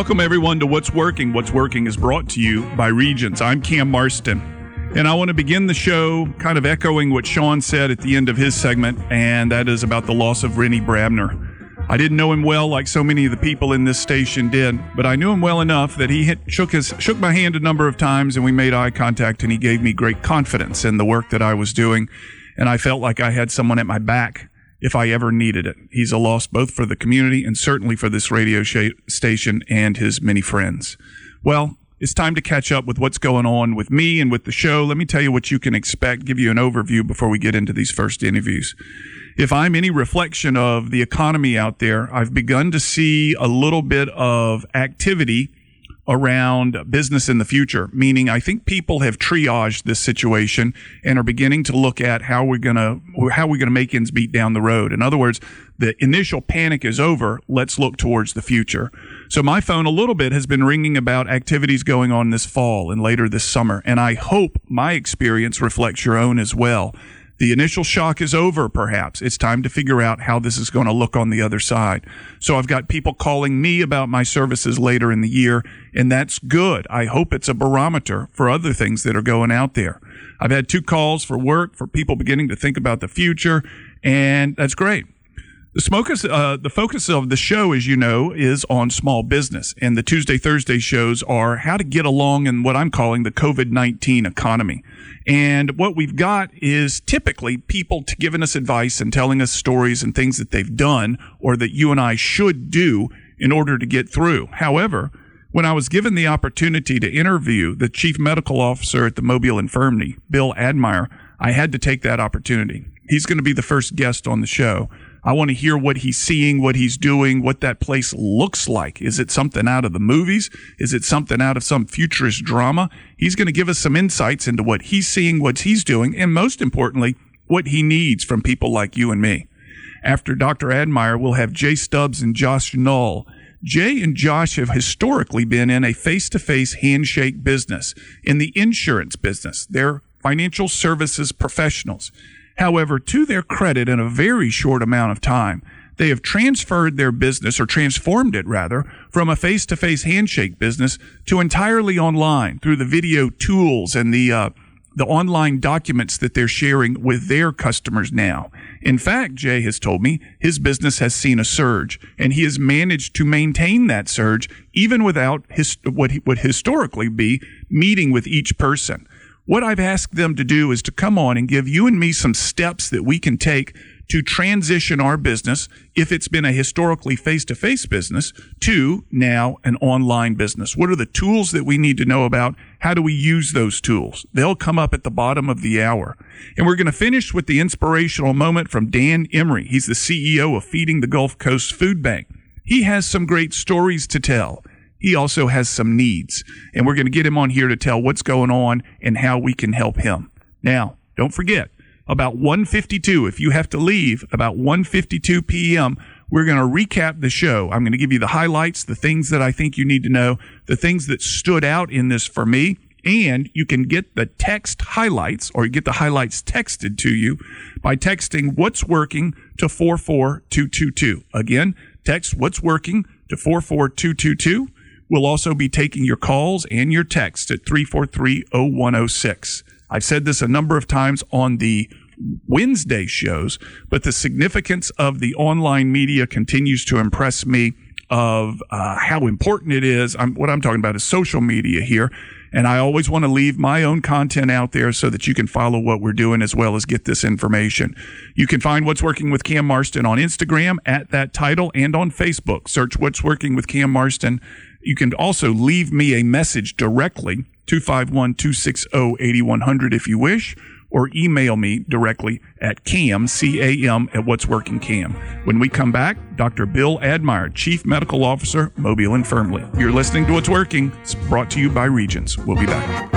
Welcome, everyone, to What's Working. What's Working is brought to you by Regents. I'm Cam Marston, and I want to begin the show kind of echoing what Sean said at the end of his segment, and that is about the loss of Rennie Brabner. I didn't know him well like so many of the people in this station did, but I knew him well enough that he shook my hand a number of times, and we made eye contact, and he gave me great confidence in the work that I was doing, and I felt like I had someone at my back if I ever needed it. He's a loss both for the community and certainly for this radio station and his many friends. Well, it's time to catch up with what's going on with me and with the show. Let me tell you what you can expect, give you an overview before we get into these first interviews. If I'm any reflection of the economy out there, I've begun to see a little bit of activity around business in the future, meaning I think people have triaged this situation and are beginning to look at how we're going to make ends meet down the road. In other words, the initial panic is over. Let's look towards the future. So my phone a little bit has been ringing about activities going on this fall and later this summer, and I hope my experience reflects your own as well. The initial shock is over, perhaps. It's time to figure out how this is going to look on the other side. So I've got people calling me about my services later in the year, and that's good. I hope it's a barometer for other things that are going out there. I've had 2 calls for work, for people beginning to think about the future, and that's great. The focus of the show, as you know, is on small business, and the Tuesday, Thursday shows are how to get along in what I'm calling the COVID-19 economy. And what we've got is typically people giving us advice and telling us stories and things that they've done or that you and I should do in order to get through. However, when I was given the opportunity to interview the chief medical officer at the Mobile Infirmary, Bill Admire, I had to take that opportunity. He's going to be the first guest on the show. I want to hear what he's seeing, what he's doing, what that place looks like. Is it something out of the movies? Is it something out of some futurist drama? He's going to give us some insights into what he's seeing, what he's doing, and most importantly, what he needs from people like you and me. After Dr. Admire, we'll have Jay Stubbs and Josh Null. Jay and Josh have historically been in a face-to-face handshake business, in the insurance business. They're financial services professionals. However, to their credit, in a very short amount of time, they have transferred their business, or transformed it rather, from a face-to-face handshake business to entirely online through the video tools and the online documents that they're sharing with their customers now. In fact, Jay has told me his business has seen a surge, and he has managed to maintain that surge even without what would historically be meeting with each person. What I've asked them to do is to come on and give you and me some steps that we can take to transition our business, if it's been a historically face-to-face business, to now an online business. What are the tools that we need to know about? How do we use those tools? They'll come up at the bottom of the hour. And we're going to finish with the inspirational moment from Dan Emery. He's the CEO of Feeding the Gulf Coast Food Bank. He has some great stories to tell. He also has some needs, and we're going to get him on here to tell what's going on and how we can help him. Now, don't forget, about 1:52, if you have to leave, about 1:52 p.m., we're going to recap the show. I'm going to give you the highlights, the things that I think you need to know, the things that stood out in this for me, and you can get the text highlights, or you get the highlights texted to you by texting What's Working to 44222. Again, text What's Working to 44222. We'll also be taking your calls and your texts at 343-0106. I've said this a number of times on the Wednesday shows, but the significance of the online media continues to impress me of how important it is. What I'm talking about is social media here, and I always want to leave my own content out there so that you can follow what we're doing as well as get this information. You can find What's Working with Cam Marston on Instagram at that title, and on Facebook. Search What's Working with Cam Marston. You can also leave me a message directly, 251-260-8100 if you wish, or email me directly at CAM, at What's Working Cam. When we come back, Dr. Bill Admire, Chief Medical Officer, Mobile Infirmary. You're listening to What's Working. It's brought to you by Regents. We'll be back.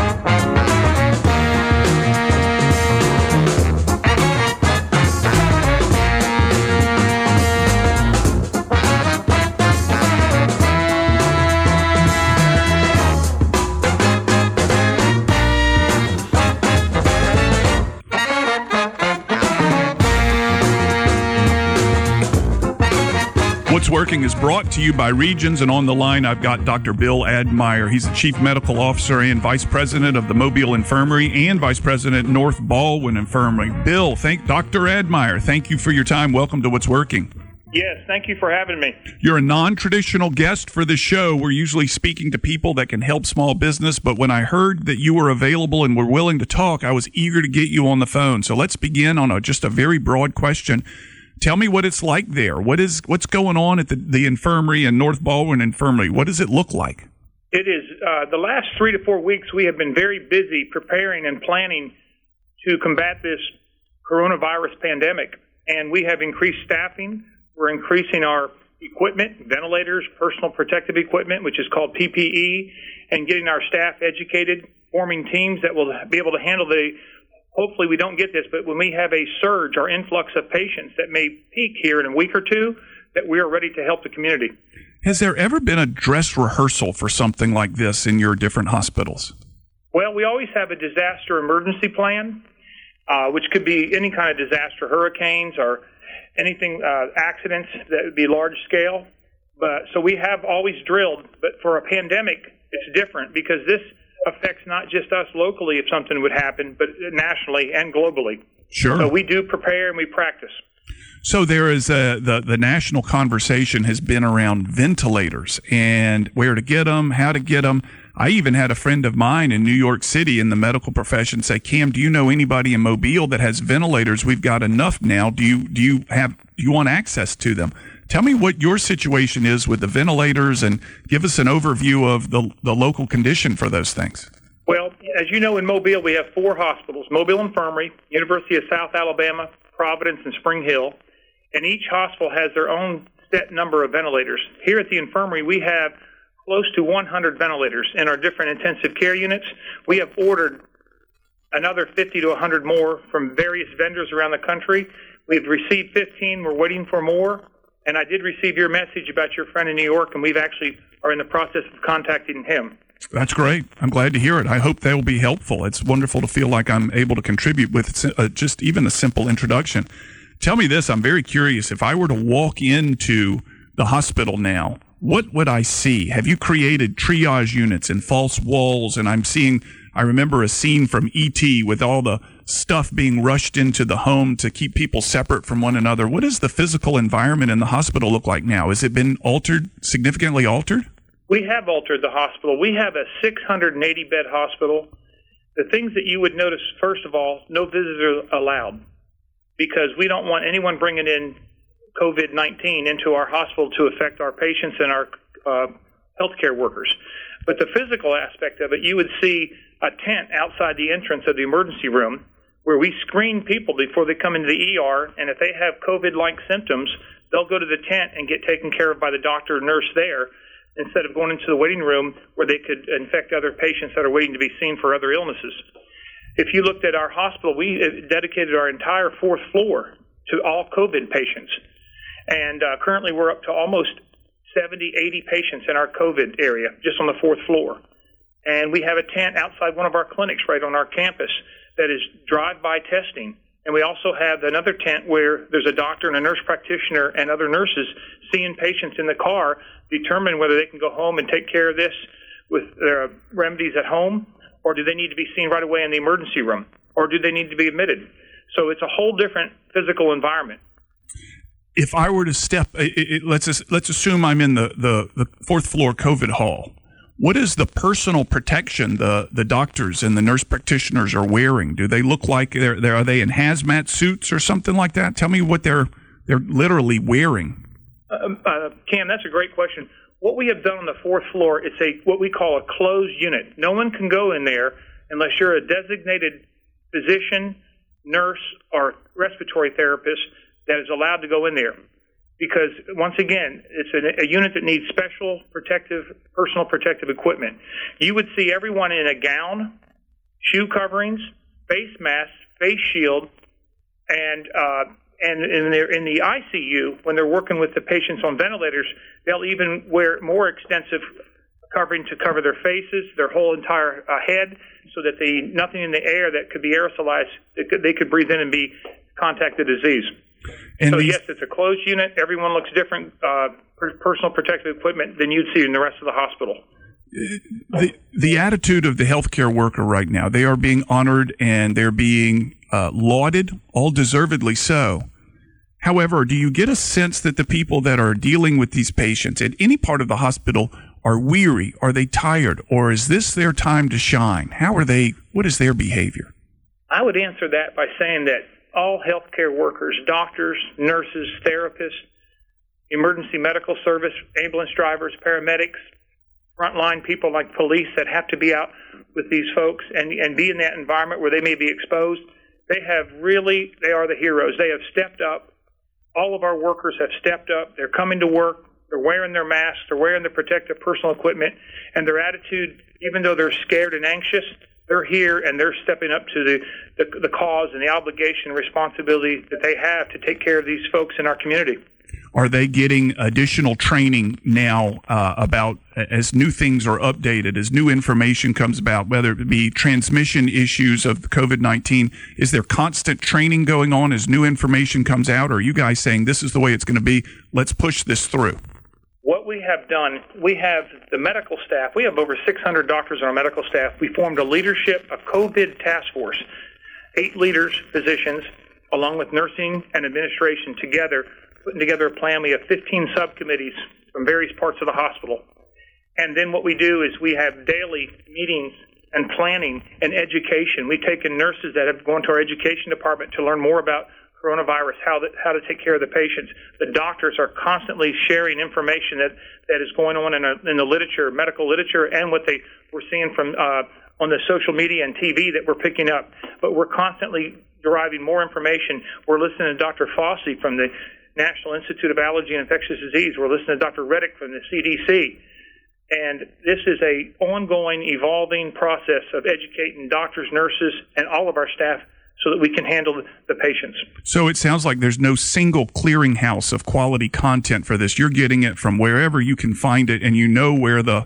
What's Working is brought to you by Regions, and on the line I've got Dr. Bill Admire. He's the Chief Medical Officer and Vice President of the Mobile Infirmary and Vice President North Baldwin Infirmary. Bill, Dr. Admire, thank you for your time. Welcome to What's Working. Yes, thank you for having me. You're a non-traditional guest for the show. We're usually speaking to people that can help small business, but when I heard that you were available and were willing to talk, I was eager to get you on the phone. So let's begin on just a very broad question. Tell me what it's like there. What's going on at the infirmary and North Baldwin Infirmary? What does it look like? It is the last 3 to 4 weeks we have been very busy preparing and planning to combat this coronavirus pandemic, and we have increased staffing. We're increasing our equipment, ventilators, personal protective equipment, which is called PPE, and getting our staff educated, forming teams that will be able to handle hopefully we don't get this, but when we have a surge or influx of patients that may peak here in a week or two, that we are ready to help the community. Has there ever been a dress rehearsal for something like this in your different hospitals? Well, we always have a disaster emergency plan, which could be any kind of disaster, hurricanes or anything, accidents that would be large scale. So we have always drilled, but for a pandemic, it's different because this affects not just us locally if something would happen, but nationally and globally. Sure. So we do prepare and we practice. So there is the national conversation has been around ventilators and where to get them, how to get them. I even had a friend of mine in New York City in the medical profession say, "Cam, do you know anybody in Mobile that has ventilators? We've got enough now. Do you want access to them?" Tell me what your situation is with the ventilators and give us an overview of the local condition for those things. Well, as you know, in Mobile, we have 4 hospitals: Mobile Infirmary, University of South Alabama, Providence, and Spring Hill. And each hospital has their own set number of ventilators. Here at the infirmary, we have close to 100 ventilators in our different intensive care units. We have ordered another 50 to 100 more from various vendors around the country. We've received 15. We're waiting for more. And I did receive your message about your friend in New York, and we've actually are in the process of contacting him. That's great. I'm glad to hear it. I hope that will be helpful. It's wonderful to feel like I'm able to contribute with just even a simple introduction. Tell me this. I'm very curious. If I were to walk into the hospital now, what would I see? Have you created triage units and false walls? And I remember a scene from E.T. with all the stuff being rushed into the home to keep people separate from one another. What does the physical environment in the hospital look like now? Has it been significantly altered? We have altered the hospital. We have a 680-bed hospital. The things that you would notice, first of all, no visitors allowed, because we don't want anyone bringing in COVID-19 into our hospital to affect our patients and our healthcare workers. But the physical aspect of it, you would see a tent outside the entrance of the emergency room where we screen people before they come into the ER, and if they have COVID-like symptoms, they'll go to the tent and get taken care of by the doctor or nurse there instead of going into the waiting room where they could infect other patients that are waiting to be seen for other illnesses. If you looked at our hospital, we dedicated our entire 4th floor to all COVID patients. And currently we're up to almost 70, 80 patients in our COVID area, just on the 4th floor. And we have a tent outside one of our clinics right on our campus that is drive-by testing. And we also have another tent where there's a doctor and a nurse practitioner and other nurses seeing patients in the car, determine whether they can go home and take care of this with their remedies at home, or do they need to be seen right away in the emergency room, or do they need to be admitted? So it's a whole different physical environment. If I were to let's assume I'm in the 4th floor COVID hall. What is the personal protection the doctors and the nurse practitioners are wearing? Do they look like are they in hazmat suits or something like that? Tell me what they're literally wearing. Cam, that's a great question. What we have done on the 4th floor, it's what we call a closed unit. No one can go in there unless you're a designated physician, nurse, or respiratory therapist that is allowed to go in there. Because, once again, it's a unit that needs special personal protective equipment. You would see everyone in a gown, shoe coverings, face masks, face shield, and in the ICU, when they're working with the patients on ventilators, they'll even wear more extensive covering to cover their faces, their whole entire head, so that nothing in the air that could be aerosolized, they could breathe in and contact the disease. And yes, it's a closed unit. Everyone looks different, personal protective equipment than you'd see in the rest of the hospital. The attitude of the healthcare worker right now, they are being honored and they're being lauded, all deservedly so. However, do you get a sense that the people that are dealing with these patients at any part of the hospital are weary? Are they tired? Or is this their time to shine? What is their behavior? I would answer that by saying that all healthcare workers, doctors, nurses, therapists, emergency medical service, ambulance drivers, paramedics, frontline people like police that have to be out with these folks and be in that environment where they may be exposed, they are the heroes. They have stepped up. All of our workers have stepped up. They're coming to work. They're wearing their masks. They're wearing their protective personal equipment. And their attitude, even though they're scared and anxious, they're here and they're stepping up to the cause and the obligation and responsibility that they have to take care of these folks in our community. Are they getting additional training now about as new things are updated, as new information comes about, whether it be transmission issues of COVID-19? Is there constant training going on as new information comes out? Or are you guys saying this is the way it's going to be? Let's push this through. What we have done, we have the medical staff. We have over 600 doctors on our medical staff. We formed a COVID task force, 8 leaders, physicians, along with nursing and administration together, putting together a plan. We have 15 subcommittees from various parts of the hospital. And then what we do is we have daily meetings and planning and education. We've taken nurses that have gone to our education department to learn more about coronavirus, how to take care of the patients. The doctors are constantly sharing information that is going on in the literature, medical literature, and what we're seeing from on the social media and TV that we're picking up. But we're constantly deriving more information. We're listening to Dr. Fossey from the National Institute of Allergy and Infectious Disease. We're listening to Dr. Reddick from the CDC. And this is an ongoing, evolving process of educating doctors, nurses, and all of our staff so that we can handle the patients. So it sounds like there's no single clearinghouse of quality content for this. You're getting it from wherever you can find it, and you know where the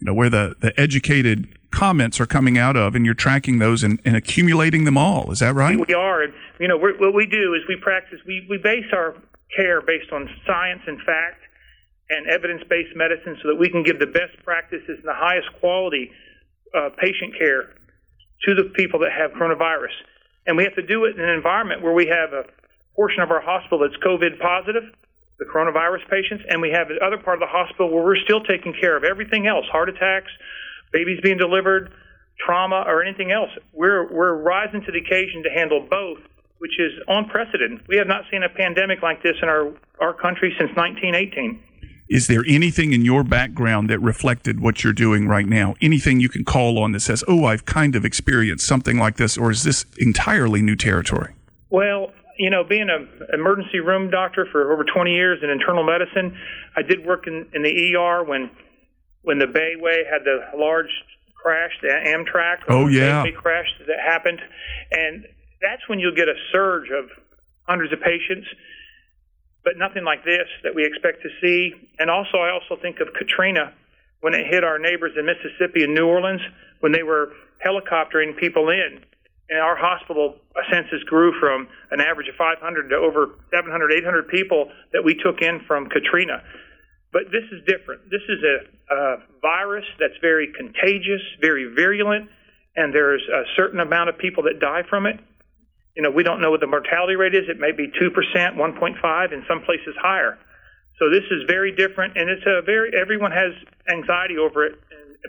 educated comments are coming out of, and you're tracking those and accumulating them all. Is that right? We are. And, what we do is we base our care based on science and fact and evidence-based medicine so that we can give the best practices and the highest quality patient care to the people that have coronavirus. And we have to do it in an environment where we have a portion of our hospital that's COVID positive, the coronavirus patients, and we have the other part of the hospital where we're still taking care of everything else, heart attacks, babies being delivered, trauma, or anything else. We're rising to the occasion to handle both, which is unprecedented. We have not seen a pandemic like this in our country since 1918. Is there anything in your background that reflected what you're doing right now? Anything you can call on that says, oh, I've kind of experienced something like this, or is this entirely new territory? Well, being an emergency room doctor for over 20 years in internal medicine, I did work in the ER when the Bayway had the large crash, the Amtrak. Oh, yeah. Big crash that happened. And that's when you'll get a surge of hundreds of patients, but nothing like this that we expect to see. And I also think of Katrina when it hit our neighbors in Mississippi and New Orleans when they were helicoptering people in. And our hospital census grew from an average of 500 to over 700, 800 people that we took in from Katrina. But this is different. This is a virus that's very contagious, very virulent, and there's a certain amount of people that die from it. We don't know what the mortality rate is. It may be 2%, 1.5%, in some places higher. So this is very different, and everyone has anxiety over it.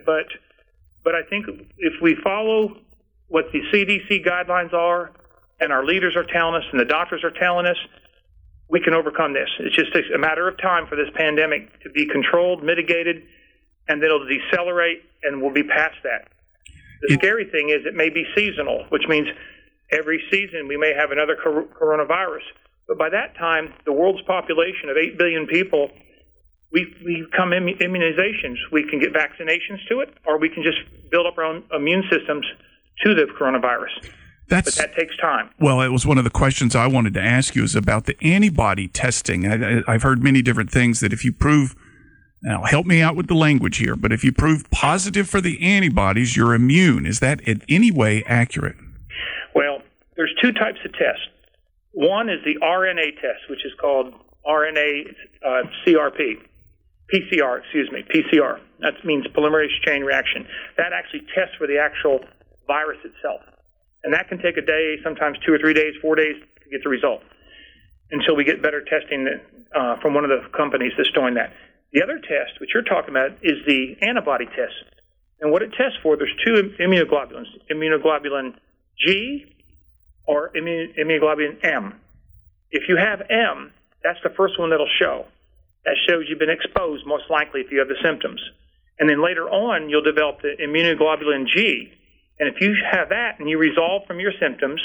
But I think if we follow what the CDC guidelines are, and our leaders are telling us, and the doctors are telling us, we can overcome this. It just takes a matter of time for this pandemic to be controlled, mitigated, and then it'll decelerate, and we'll be past that. The scary thing is it may be seasonal, which means every season we may have another coronavirus. But by that time, the world's population of 8 billion people, we come immunizations. We can get vaccinations to it, or we can just build up our own immune systems to the coronavirus. But that takes time. Well, it was one of the questions I wanted to ask you is about the antibody testing. I've heard many different things that if you prove, now help me out with the language here, but if you prove positive for the antibodies, you're immune. Is that in any way accurate? Well, there's 2 types of tests. One is the RNA test, which is called RNA CRP. PCR. That means polymerase chain reaction. That actually tests for the actual virus itself. And that can take a day, sometimes 2 or 3 days, 4 days to get the result until we get better testing from one of the companies that's doing that. The other test, which you're talking about, is the antibody test. And what it tests for, there's two immunoglobulins, immunoglobulin G or immunoglobulin M. If you have M, that's the first one that'll show. That shows you've been exposed, most likely, if you have the symptoms. And then later on, you'll develop the immunoglobulin G. And if you have that and you resolve from your symptoms,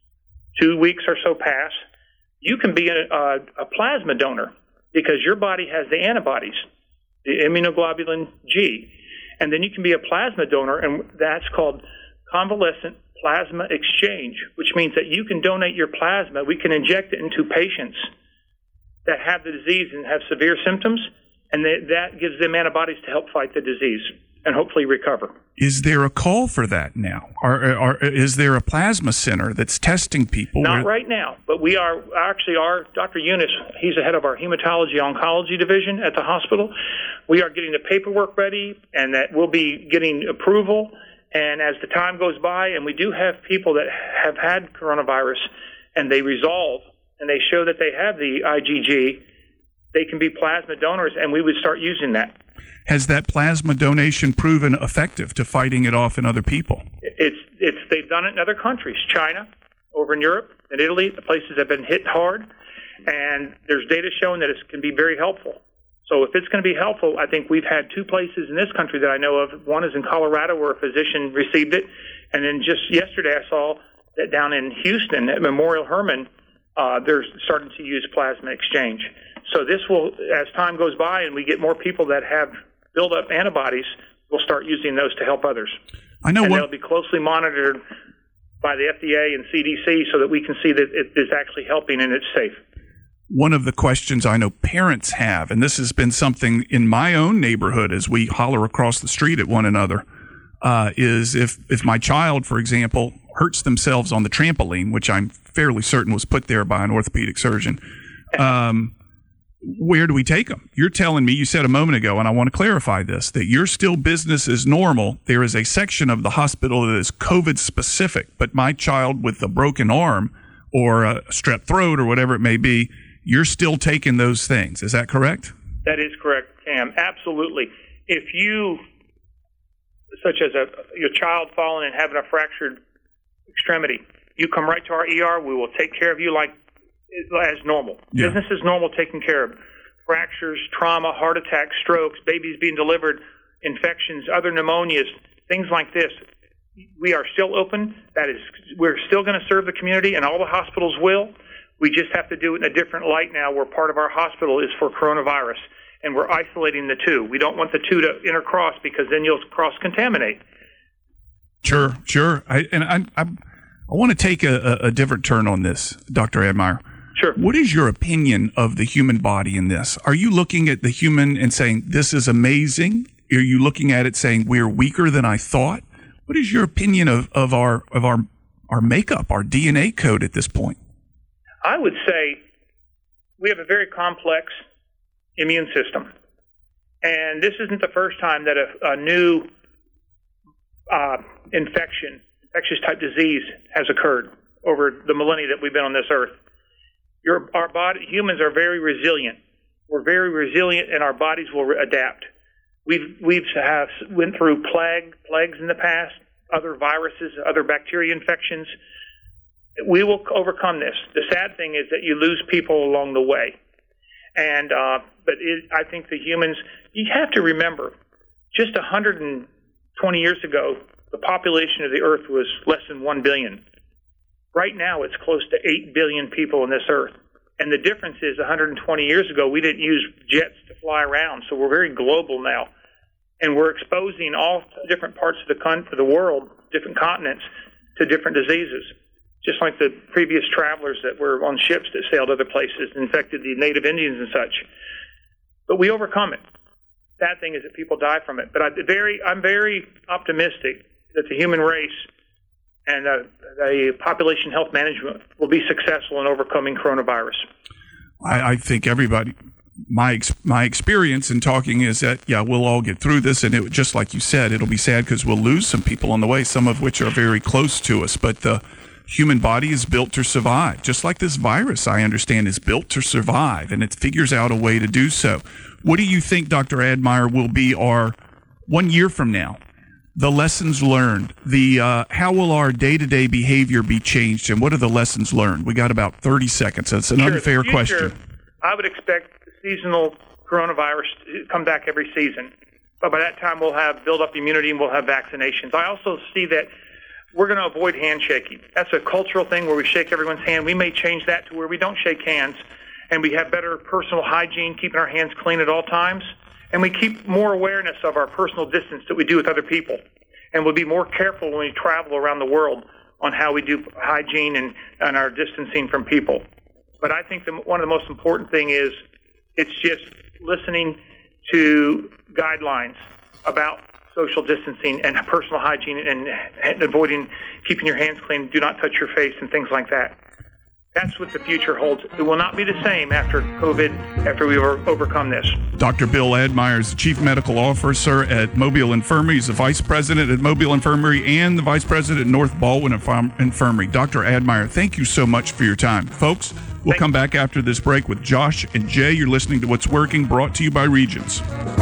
2 weeks or so pass, you can be a plasma donor because your body has the antibodies, the immunoglobulin G. And then you can be a plasma donor, and that's called convalescent plasma exchange, which means that you can donate your plasma. We can inject it into patients that have the disease and have severe symptoms, and that gives them antibodies to help fight the disease and hopefully recover. Is there a call for that now? Or is there a plasma center that's testing people? Not right now, but we are actually, Dr. Eunice, he's the head of our hematology oncology division at the hospital. We are getting the paperwork ready, and that we'll be getting approval. And as the time goes by, and we do have people that have had coronavirus, and they resolve, and they show that they have the IgG, they can be plasma donors, and we would start using that. Has that plasma donation proven effective to fighting it off in other people? They've done it in other countries, China, over in Europe, and Italy, the places that have been hit hard, and there's data showing that it can be very helpful. So if it's going to be helpful, I think we've had 2 places in this country that I know of. One is in Colorado where a physician received it, and then just yesterday I saw that down in Houston at Memorial Hermann, they're starting to use plasma exchange. So this will, as time goes by and we get more people that have build up antibodies, we'll start using those to help others. I know, and they'll be closely monitored by the FDA and CDC so that we can see that it is actually helping and it's safe. One of the questions I know parents have, and this has been something in my own neighborhood as we holler across the street at one another, is if my child, for example, hurts themselves on the trampoline, which I'm fairly certain was put there by an orthopedic surgeon, where do we take them? You're telling me, you said a moment ago, and I want to clarify this, that you're still business as normal. There is a section of the hospital that is COVID specific, but my child with a broken arm or a strep throat or whatever it may be, you're still taking those things. Is that correct? That is correct, Cam. Absolutely. If you, such as your child falling and having a fractured extremity, you come right to our ER. We will take care of you like as normal. Yeah. Business is normal, taken care of. Fractures, trauma, heart attacks, strokes, babies being delivered, infections, other pneumonias, things like this. We are still open. We're still going to serve the community, and all the hospitals will. We just have to do it in a different light now, where part of our hospital is for coronavirus, and we're isolating the two. We don't want the two to intercross because then you'll cross-contaminate. Sure. I want to take a different turn on this, Dr. Admire. Sure. What is your opinion of the human body in this? Are you looking at the human and saying, this is amazing? Are you looking at it saying, we're weaker than I thought? What is your opinion of our makeup, our DNA code at this point? I would say we have a very complex immune system. And this isn't the first time that a new infectious type disease has occurred over the millennia that we've been on this earth. Humans are very resilient. We're very resilient, and our bodies will adapt. We've went through plagues in the past, other viruses, other bacteria infections. We will overcome this. The sad thing is that you lose people along the way. And I think the humans, you have to remember, just 120 years ago, the population of the earth was less than 1 billion. Right now, it's close to 8 billion people on this earth. And the difference is 120 years ago, we didn't use jets to fly around, so we're very global now. And we're exposing all different parts of the world, different continents, to different diseases. Just like the previous travelers that were on ships that sailed other places and infected the native Indians and such. But we overcome it. Sad thing is that people die from it. But I'm very optimistic that the human race and the population health management will be successful in overcoming coronavirus. I think everybody my experience in talking is that, yeah, we'll all get through this. And it, just like you said, it'll be sad because we'll lose some people on the way, some of which are very close to us. But the human body is built to survive, just like this virus, I understand, is built to survive, and it figures out a way to do so. What do you think, Dr. Admire, will be our 1 year from now? The lessons learned, how will our day-to-day behavior be changed, and what are the lessons learned? We got about 30 seconds. That's an unfair question. I would expect seasonal coronavirus to come back every season. But by that time, we'll have built up immunity and we'll have vaccinations. I also see that we're going to avoid handshaking. That's a cultural thing where we shake everyone's hand. We may change that to where we don't shake hands, and we have better personal hygiene, keeping our hands clean at all times. And we keep more awareness of our personal distance that we do with other people. And we'll be more careful when we travel around the world on how we do hygiene and our distancing from people. But I think one of the most important thing is it's just listening to guidelines about social distancing and personal hygiene and avoiding keeping your hands clean, do not touch your face, and things like that. That's what the future holds. It will not be the same after COVID, after we overcome this. Dr. Bill Admire is the Chief Medical Officer at Mobile Infirmary. He's the Vice President at Mobile Infirmary and the Vice President at North Baldwin Infirmary. Dr. Admire, thank you so much for your time. Folks, we'll come back after this break with Josh and Jay. You're listening to What's Working, brought to you by Regions.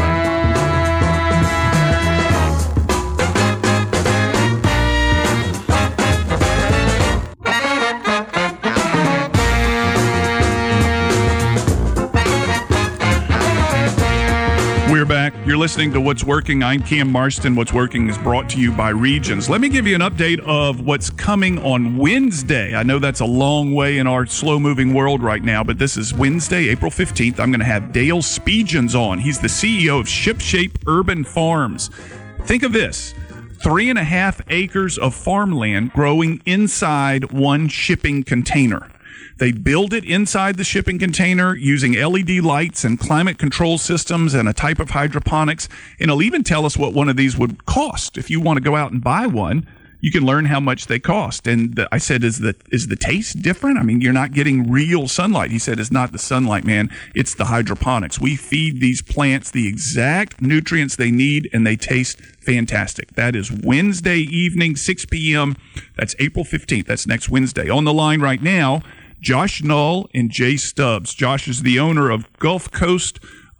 We're back. You're listening to What's Working. I'm Cam Marston. What's Working is brought to you by Regions. Let me give you an update of what's coming on Wednesday. I know that's a long way in our slow-moving world right now, but this is Wednesday, April 15th. I'm going to have Dale Speegens on. He's the CEO of ShipShape Urban Farms. Think of this. 3.5 acres of farmland growing inside one shipping container. They build it inside the shipping container using LED lights and climate control systems and a type of hydroponics. And it'll even tell us what one of these would cost. If you want to go out and buy one, you can learn how much they cost. And I said, is the taste different? I mean, you're not getting real sunlight. He said, it's not the sunlight, man. It's the hydroponics. We feed these plants the exact nutrients they need, and they taste fantastic. That is Wednesday evening, 6 p.m. That's April 15th. That's next Wednesday. On the line right now, Josh Null and Jay Stubbs. Josh is the owner of Gulf Coast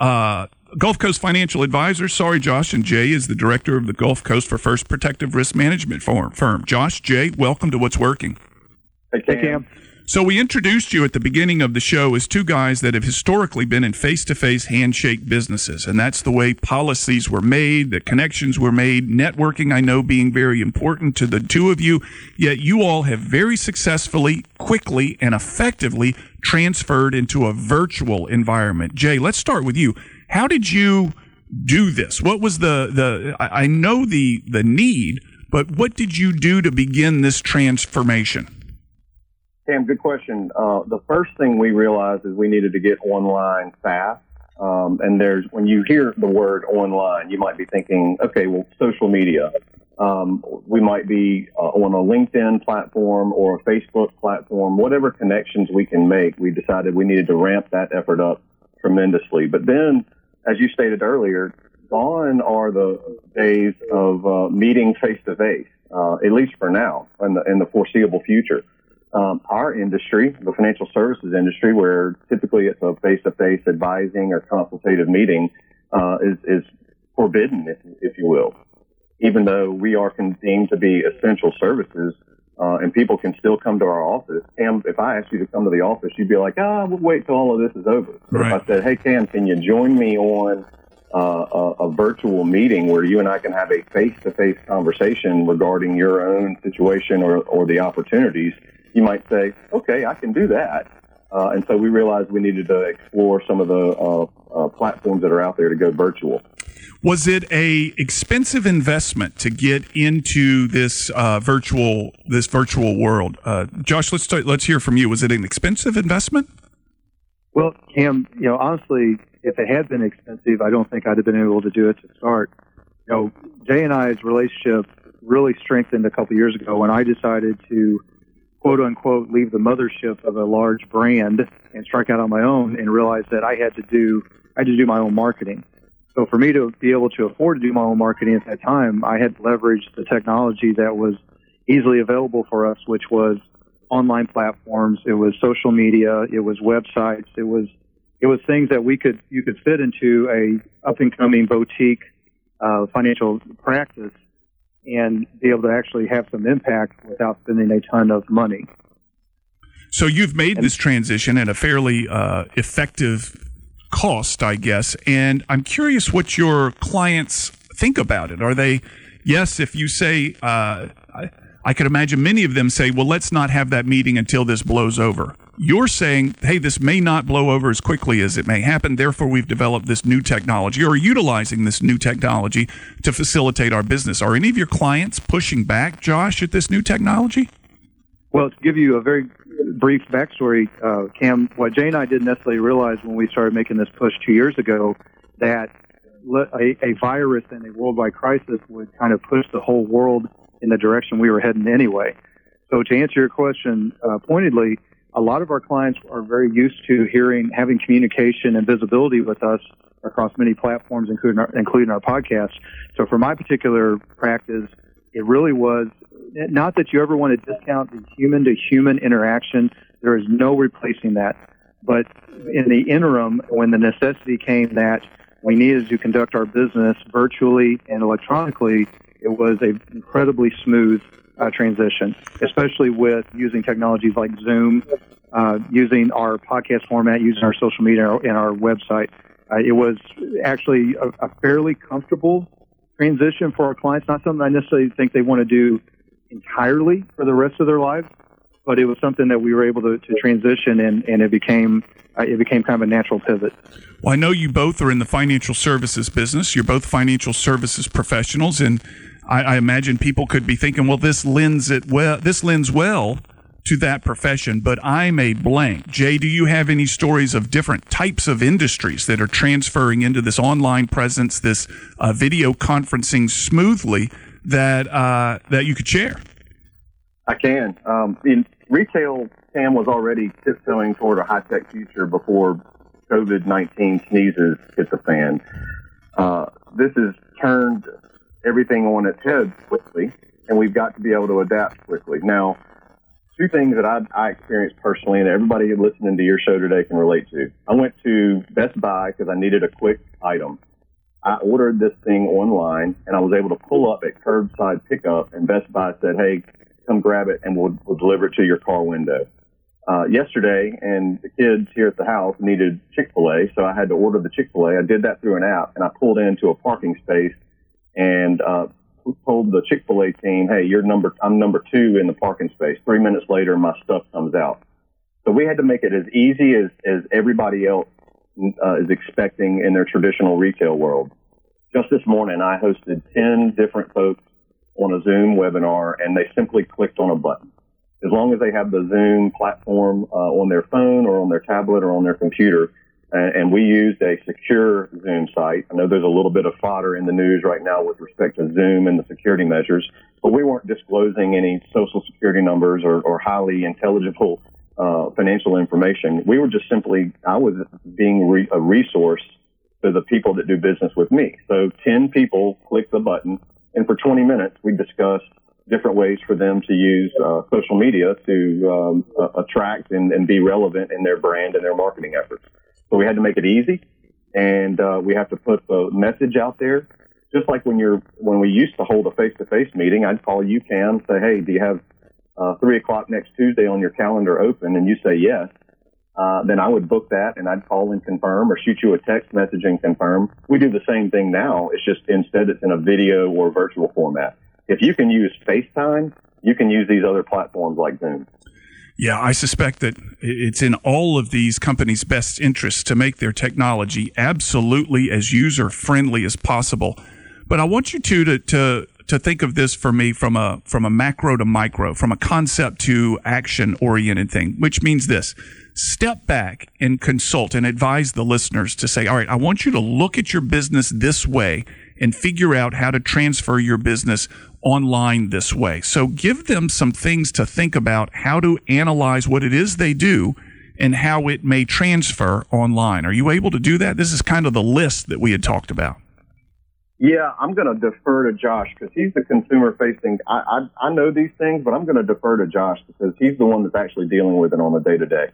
Financial Advisors. Sorry, Josh. And Jay is the director of the Gulf Coast for First Protective Risk Management firm. Josh, Jay, welcome to What's Working. Hey, Cam. So we introduced you at the beginning of the show as two guys that have historically been in face-to-face handshake businesses, and that's the way policies were made, the connections were made, networking, I know, being very important to the two of you, yet you all have very successfully, quickly, and effectively transferred into a virtual environment. Jay, let's start with you. How did you do this? What was I know the need, but what did you do to begin this transformation? Cam, good question. The first thing we realized is we needed to get online fast. And when you hear the word online, you might be thinking, okay, well, social media. We might be on a LinkedIn platform or a Facebook platform. Whatever connections we can make, we decided we needed to ramp that effort up tremendously. But then, as you stated earlier, gone are the days of meeting face-to-face, at least for now, in the foreseeable future. Our industry, the financial services industry, where typically it's a face-to-face advising or consultative meeting, is forbidden, if you will. Even though we are deemed to be essential services, and people can still come to our office. Cam, if I asked you to come to the office, you'd be like, we'll wait till all of this is over. But right. If I said, hey, Cam, can you join me on a virtual meeting where you and I can have a face-to-face conversation regarding your own situation or the opportunities, you might say, okay, I can do that. And so we realized we needed to explore some of the platforms that are out there to go virtual. Was it a expensive investment to get into this virtual world? Josh, let's hear from you. Was it an expensive investment? Well, Cam, honestly, if it had been expensive, I don't think I'd have been able to do it to start. Jay and I's relationship really strengthened a couple years ago when I decided to quote unquote leave the mothership of a large brand and strike out on my own, and realize that I had to do my own marketing. So for me to be able to afford to do my own marketing at that time, I had to leverage the technology that was easily available for us, which was online platforms, it was social media, it was websites, it was things that you could fit into a up and coming boutique financial practice and be able to actually have some impact without spending a ton of money. So you've made this transition at a fairly effective cost, I guess, and I'm curious what your clients think about it. Are they, yes, if you say, I could imagine many of them say, well, let's not have that meeting until this blows over. You're saying, hey, this may not blow over as quickly as it may happen, therefore we've developed this new technology or utilizing this new technology to facilitate our business. Are any of your clients pushing back, Josh, at this new technology? Well, to give you a very brief backstory, Cam, what Jay and I didn't necessarily realize when we started making this push 2 years ago, that a virus and a worldwide crisis would kind of push the whole world in the direction we were heading anyway. So to answer your question pointedly, a lot of our clients are very used to having communication and visibility with us across many platforms, including our podcast. So for my particular practice, it really was not that you ever want to discount the human-to-human interaction. There is no replacing that. But in the interim, when the necessity came that we needed to conduct our business virtually and electronically, it was an incredibly smooth transition, especially with using technologies like Zoom, using our podcast format, using our social media and our website. It was actually a fairly comfortable transition for our clients, not something I necessarily think they want to do entirely for the rest of their lives, but it was something that we were able to transition, and it became kind of a natural pivot. Well, I know you both are in the financial services business. You're both financial services professionals, and I imagine people could be thinking, well, this lends well to that profession, but I'm a blank. Jay, do you have any stories of different types of industries that are transferring into this online presence, this video conferencing smoothly that you could share? I can. In retail, Sam was already tiptoeing toward a high-tech future before COVID-19 sneezes hit the fan. This has turned everything on its head quickly, and we've got to be able to adapt quickly. Now, two things that I experienced personally, and everybody listening to your show today can relate to. I went to Best Buy because I needed a quick item. I ordered this thing online, and I was able to pull up at curbside pickup, and Best Buy said, hey, come grab it, and we'll deliver it to your car window. Yesterday, and the kids here at the house needed Chick-fil-A, so I had to order the Chick-fil-A. I did that through an app, and I pulled into a parking space and told the Chick-fil-A team, hey, I'm number 2 in the parking space. 3 minutes later, my stuff comes out. So we had to make it as easy as everybody else is expecting in their traditional retail world. Just this morning, I hosted 10 different folks on a Zoom webinar, and they simply clicked on a button. As long as they have the Zoom platform on their phone or on their tablet or on their computer, and we used a secure Zoom site. I know there's a little bit of fodder in the news right now with respect to Zoom and the security measures, but we weren't disclosing any social security numbers or highly intelligible financial information. We were just I was being a resource to the people that do business with me. So 10 people clicked the button, and for 20 minutes, we discussed different ways for them to use social media to attract and be relevant in their brand and their marketing efforts. So we had to make it easy, and we have to put the message out there. Just like when we used to hold a face-to-face meeting, I'd call you, Cam, say, hey, do you have 3 o'clock next Tuesday on your calendar open? And you say yes. Then I would book that, and I'd call and confirm or shoot you a text message and confirm. We do the same thing now. It's just instead it's in a video or virtual format. If you can use FaceTime, you can use these other platforms like Zoom. Yeah, I suspect that it's in all of these companies' best interest to make their technology absolutely as user-friendly as possible. But I want you to think of this for me from a macro to micro, from a concept to action-oriented thing, which means this. Step back and consult and advise the listeners to say, all right, I want you to look at your business this way and figure out how to transfer your business online this way. So give them some things to think about, how to analyze what it is they do and how it may transfer online. Are you able to do that? This is kind of the list that we had talked about. Yeah, I'm going to defer to Josh because he's the consumer-facing. I know these things, but I'm going to defer to Josh because he's the one that's actually dealing with it on the day-to-day.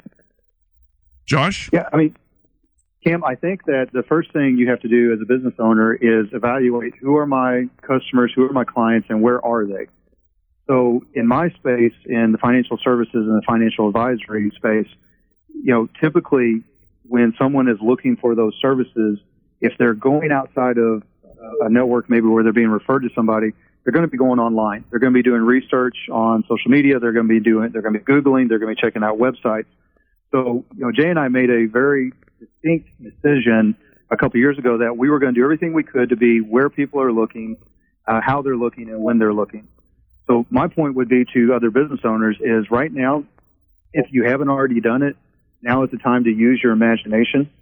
Josh? Yeah, I mean, Cam, I think that the first thing you have to do as a business owner is evaluate who are my customers, who are my clients, and where are they. So in my space, in the financial services and the financial advisory space, typically when someone is looking for those services, if they're going outside of a network maybe where they're being referred to somebody, they're going to be going online. They're going to be doing research on social media. They're going to be Googling. They're going to be checking out websites. So, Jay and I made a very distinct decision a couple of years ago that we were going to do everything we could to be where people are looking, how they're looking, and when they're looking. So my point would be to other business owners is right now, if you haven't already done it, now is the time to use your imagination.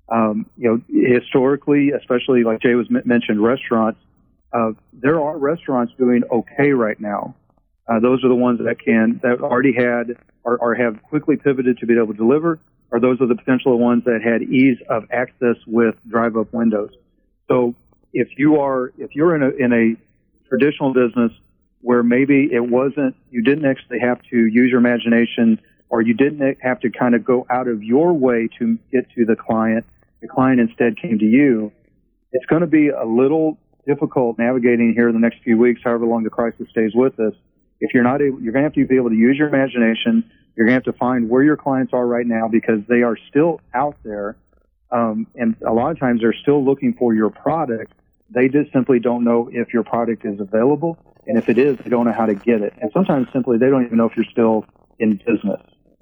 Historically, especially like Jay mentioned, restaurants, there are restaurants doing okay right now. Those are the ones that already had or have quickly pivoted to be able to deliver, or those are the potential ones that had ease of access with drive-up windows. So if you're in a traditional business where maybe you didn't actually have to use your imagination, or you didn't have to kind of go out of your way to get to the client instead came to you, it's going to be a little difficult navigating here in the next few weeks, however long the crisis stays with us. If you're not able, you're going to have to be able to use your imagination. You're going to have to find where your clients are right now because they are still out there. And a lot of times they're still looking for your product. They just simply don't know if your product is available. And if it is, they don't know how to get it. And sometimes simply they don't even know if you're still in business.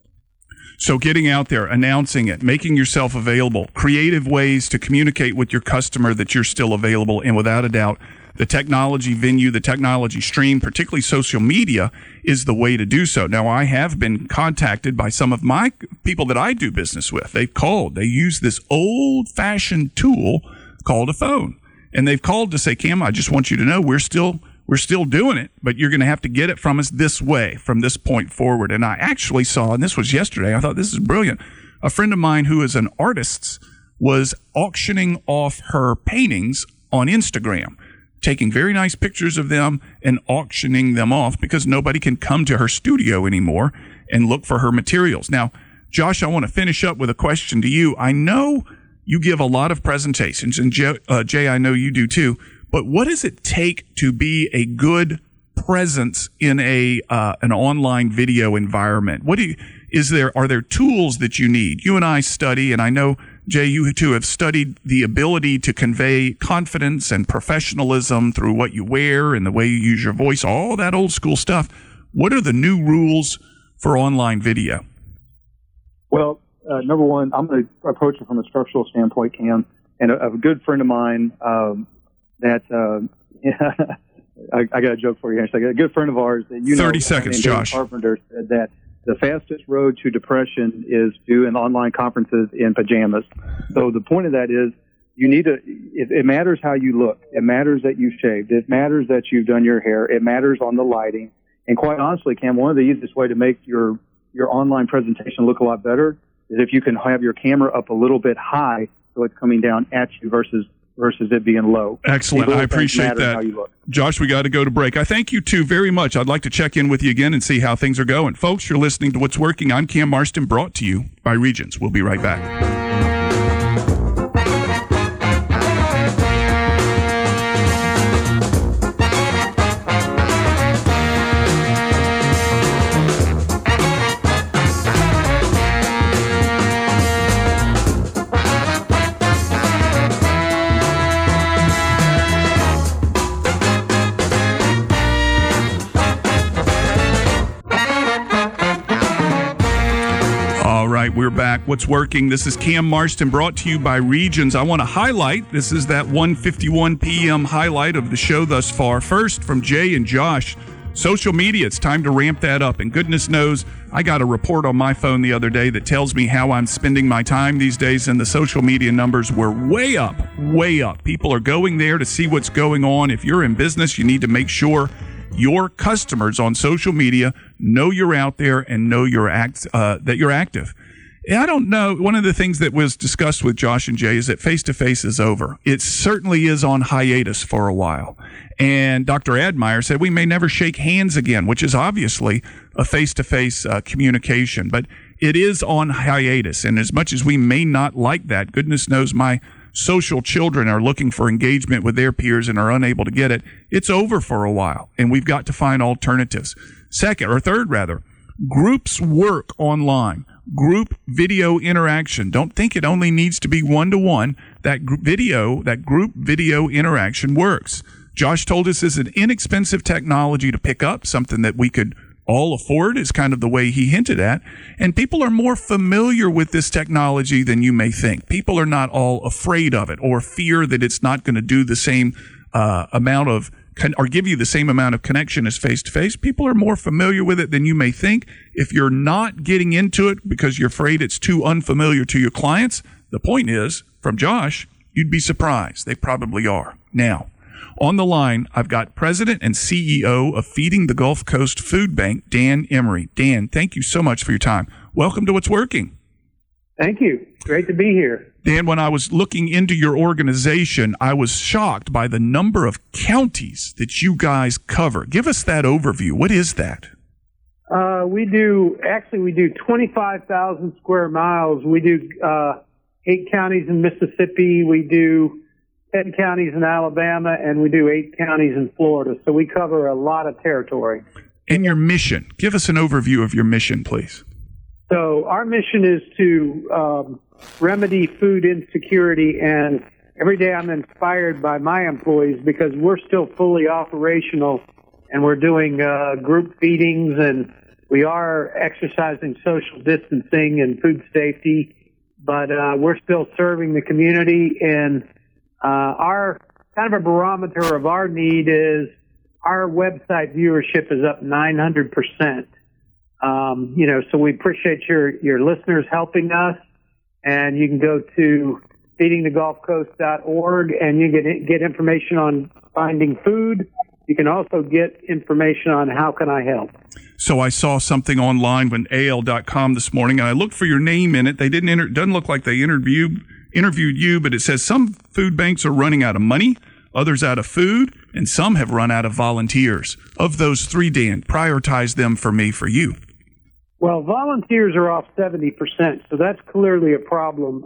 So getting out there, announcing it, making yourself available, creative ways to communicate with your customer that you're still available, and without a doubt, the technology venue, the technology stream, particularly social media, is the way to do so. Now, I have been contacted by some of my people that I do business with. They've called. They use this old-fashioned tool called a phone. And they've called to say, Cam, I just want you to know we're still doing it, but you're going to have to get it from us this way, from this point forward. And I actually saw, and this was yesterday, I thought this is brilliant, a friend of mine who is an artist was auctioning off her paintings on Instagram, taking very nice pictures of them and auctioning them off because nobody can come to her studio anymore and look for her materials. Now, Josh, I want to finish up with a question to you. I know you give a lot of presentations, and Jay, I know you do too. But what does it take to be a good presence in an online video environment? Are there tools that you need? You and I study, and I know, Jay, you too have studied the ability to convey confidence and professionalism through what you wear and the way you use your voice, all that old school stuff. What are the new rules for online video? Well, number one, I'm going to approach it from a structural standpoint, Cam, and a good friend of mine I got a joke for you. A good friend of ours that 30 seconds, Josh. Carpenter said that the fastest road to depression is doing online conferences in pajamas. So the point of that is it matters how you look. It matters that you've shaved. It matters that you've done your hair. It matters on the lighting. And quite honestly, Cam, one of the easiest way to make your online presentation look a lot better is if you can have your camera up a little bit high so it's coming down at you versus it being low. Excellent. I appreciate that. Josh, we got to go to break. I thank you two very much. I'd like to check in with you again and see how things are going. Folks, you're listening to What's Working. I'm Cam Marston, brought to you by Regions. We'll be right back. We're back. What's Working? This is Cam Marston, brought to you by Regions. I want to highlight, this is that 1:51 p.m. highlight of the show thus far. First, from Jay and Josh, Social media, it's time to ramp that up. And goodness knows, I got a report on my phone the other day that tells me how I'm spending my time these days, and the social media numbers were way up, way up. People are going there to see what's going on. If you're in business, you need to make sure your customers on social media know you're out there and know that you're active. I don't know. One of the things that was discussed with Josh and Jay is that face-to-face is over. It certainly is on hiatus for a while. And Dr. Admire said we may never shake hands again, which is obviously a face-to-face communication. But it is on hiatus. And as much as we may not like that, goodness knows my social children are looking for engagement with their peers and are unable to get it. It's over for a while, and we've got to find alternatives. Third, groups work online. Group video interaction. Don't think it only needs to be one-to-one. That group video interaction works. Josh told us it's an inexpensive technology to pick up, something that we could all afford is kind of the way he hinted at. And people are more familiar with this technology than you may think. People are not all afraid of it or fear that it's not going to do the same amount of or give you the same amount of connection as face-to-face. People are more familiar with it than you may think. If you're not getting into it because you're afraid it's too unfamiliar to your clients, the point is, from Josh, you'd be surprised. They probably are. Now, on the line, I've got President and CEO of Feeding the Gulf Coast Food Bank, Dan Emery. Dan, thank you so much for your time. Welcome to What's Working. Thank you. Great to be here. Dan, when I was looking into your organization, I was shocked by the number of counties that you guys cover. Give us that overview. What is that? We do 25,000 square miles. We do 8 counties in Mississippi. We do 10 counties in Alabama, and we do 8 counties in Florida. So we cover a lot of territory. And your mission. Give us an overview of your mission, please. So our mission is to remedy food insecurity, and every day I'm inspired by my employees because we're still fully operational, and we're doing group feedings, and we are exercising social distancing and food safety, but we're still serving the community. And our kind of a barometer of our need is our website viewership is up 900%. So we appreciate your listeners helping us, and you can go to feedingthegulfcoast.org and you get information on finding food. You can also get information on how can I help. So I saw something online when AL.com this morning, and I looked for your name in it. They didn't doesn't look like they interviewed you, but it says some food banks are running out of money, others out of food, and some have run out of volunteers. Of those 3, Dan, prioritize them for you. Well, volunteers are off 70%, so that's clearly a problem.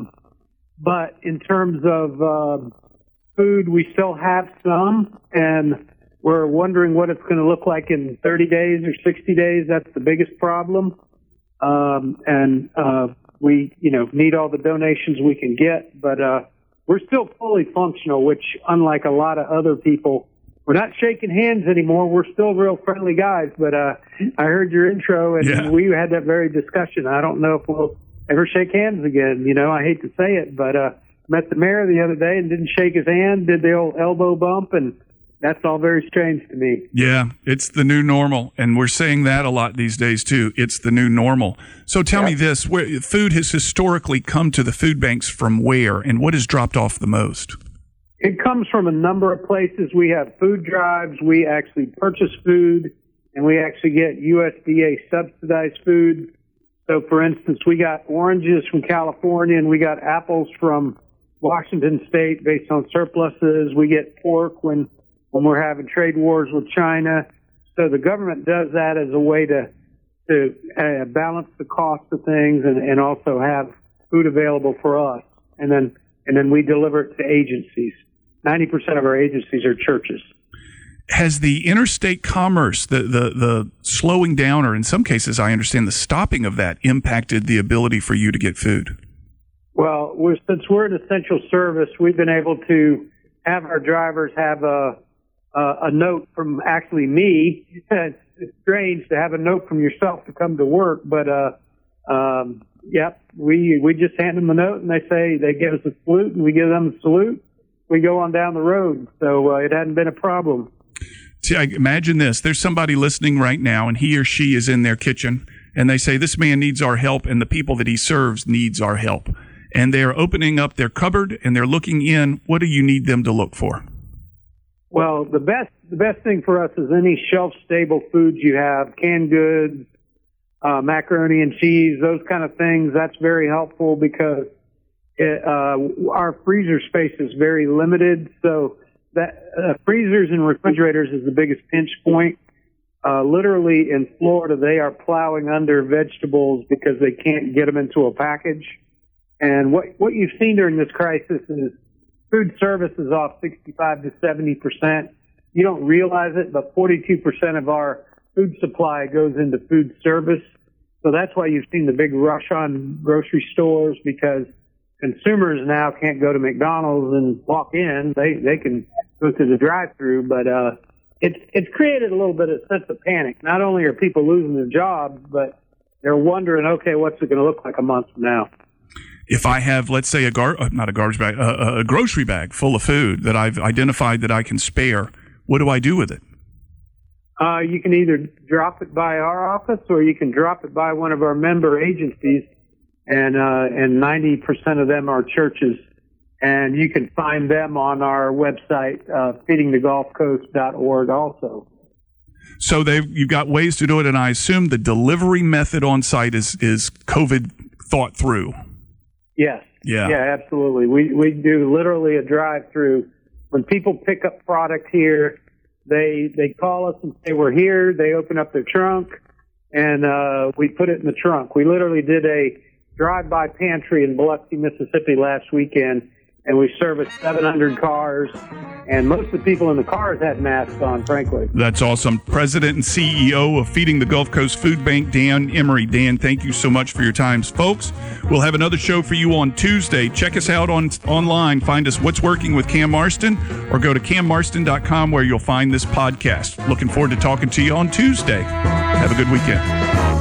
But in terms of food, we still have some, and we're wondering what it's going to look like in 30 days or 60 days. That's the biggest problem. We need all the donations we can get, but we're still fully functional, which, unlike a lot of other people, we're not shaking hands anymore. We're still real friendly guys, but I heard your intro, and we had that very discussion. I don't know if we'll ever shake hands again. I hate to say it, but met the mayor the other day and didn't shake his hand, did the old elbow bump, and that's all very strange to me. Yeah, it's the new normal, and we're saying that a lot these days, too. It's the new normal. So tell me this, food has historically come to the food banks from where, and what has dropped off the most? It comes from a number of places. We have food drives. We actually purchase food, and we actually get USDA subsidized food. So, for instance, we got oranges from California, and we got apples from Washington State based on surpluses. We get pork when we're having trade wars with China. So the government does that as a way to balance the cost of things and also have food available for us. And then we deliver it to agencies. 90% of our agencies are churches. Has the interstate commerce, the slowing down, or in some cases, I understand, the stopping of that, impacted the ability for you to get food? Well, since we're an essential service, we've been able to have our drivers have a note from actually me. It's strange to have a note from yourself to come to work, but we just hand them a note, and they give us a salute, and we give them a salute. We go on down the road, so it hadn't been a problem. Imagine this. There's somebody listening right now, and he or she is in their kitchen, and they say, this man needs our help, and the people that he serves needs our help. And they're opening up their cupboard, and they're looking in. What do you need them to look for? Well, the best thing for us is any shelf-stable foods you have, canned goods, macaroni and cheese, those kind of things. That's very helpful because our freezer space is very limited. So that freezers and refrigerators is the biggest pinch point. Literally in Florida, they are plowing under vegetables because they can't get them into a package. And what you've seen during this crisis is food service is off 65 to 70%. You don't realize it, but 42% of our food supply goes into food service. So that's why you've seen the big rush on grocery stores, because consumers now can't go to McDonald's and walk in. They can go to the drive-through, but it's created a little bit of sense of panic. Not only are people losing their jobs, but they're wondering, okay, what's it going to look like a month from now? If I have, let's say, a grocery bag full of food that I've identified that I can spare, what do I do with it? You can either drop it by our office or you can drop it by one of our member agencies, and 90% of them are churches. And you can find them on our website, feedingthegulfcoast.org also. So you've got ways to do it, and I assume the delivery method on site is COVID thought through. Yes. Yeah. Yeah, absolutely. We do literally a drive-through. When people pick up product here, they call us and say we're here. They open up their trunk, and we put it in the trunk. We literally did a drive-by pantry in Biloxi, Mississippi last weekend, and we serviced 700 cars, and most of the people in the cars had masks on, frankly. That's awesome. President and CEO of Feeding the Gulf Coast Food Bank, Dan Emery. Dan, thank you so much for your time. Folks, we'll have another show for you on Tuesday. Check us out online. Find us What's Working with Cam Marston, or go to cammarston.com where you'll find this podcast. Looking forward to talking to you on Tuesday. Have a good weekend.